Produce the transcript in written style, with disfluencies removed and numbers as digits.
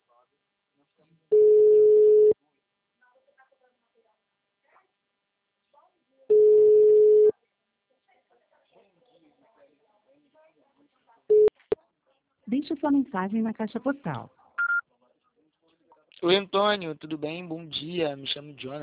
Deixe sua mensagem na caixa postal. Oi, Antônio, tudo bem? Bom dia, me chamo Jonathan.